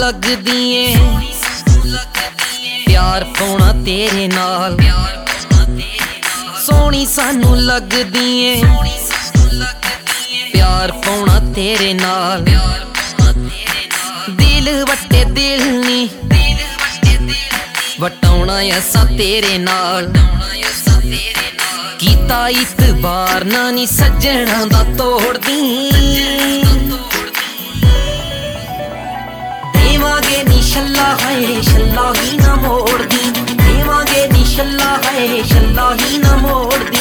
लगदी ऐ प्यार पाउणा तेरे नाल, सोहनी सानू लगदी ऐ प्यार पाउणा तेरे नाल। दिल वट्टे दिल नी वटाउणा असां तेरे नाल, कीता इतबार ना नी सज्जणा दा तोड़दी। देवांगे नी छल्ला है छल्ला ही ना मोड़दी, देवांगे नी छल्ला है छल्ला ही ना मोड़दी।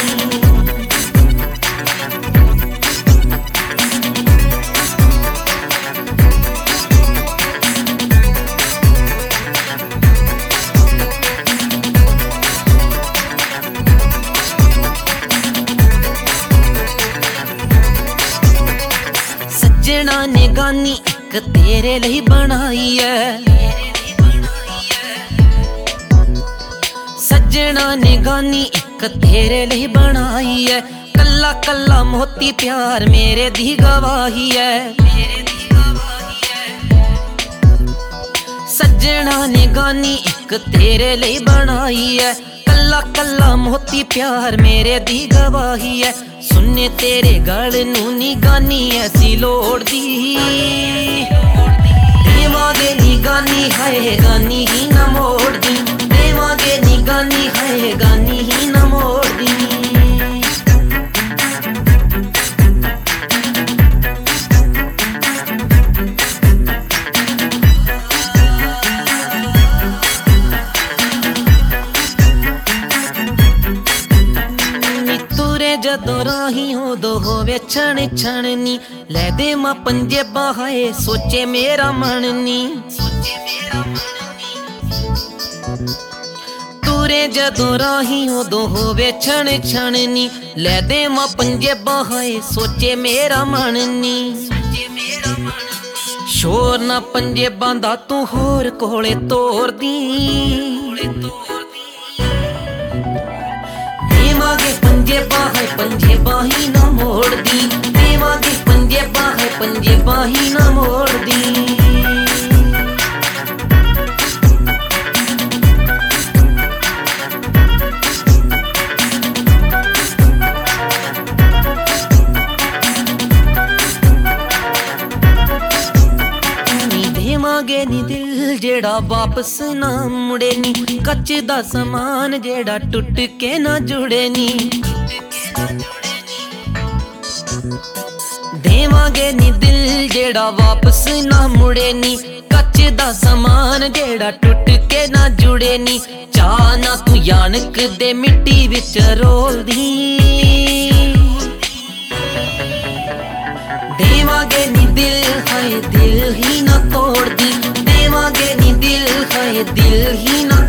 सज्जना ने गानी एक तेरे लिए बनाई है, सज्जना ने गानी एक तेरे लिए बनाई है। कल्ला कल्ला मोती प्यार मेरे दी गवाही है, सज्जना ने गानी एक तेरे लिए बनाई है। कल्ला कल्ला मोती प्यार मेरे दी गवाही है। सुनने तेरे गल नू नी गानी ऐसी लोड़ दी, देवांगे नी गानी है गानी ही ना मोड़ दी, देवांगे नी गानी है गानी ही ना मोड़ दी। जदों राही उदों होवे छण छण नी, लै दे मां पंजेबां हाए सोचे मेरा मन नी। तुरे जदों राही उदों होवे छण छण नी, लै दे मां पंजेबां हाए सोचे मेरा मन नी। शोर ना पंजेबां दा तू होर कोले तोर दी, देवांगे पंजेबां है पंजेबां ही ना मोड़ दी, देवांगे पंजेबां है पंजेबां ही ना मोड़ दी। देवांगे नी दिल जेड़ा वापस ना मुड़े नी, कच्च दा समान जेड़ा टुट के ना जुड़े नी। देवांगे नी दिल जेड़ा वापस ना मुड़े नी, कच्च दा समान जेड़ा टुट के ना जुड़े नी। चाह ना तू यानक दे मिट्टी विच रोल दी, देवांगे नी दिल है दिल ही ना तोड़ दी, देवांगे नी दिल है दिल ही ना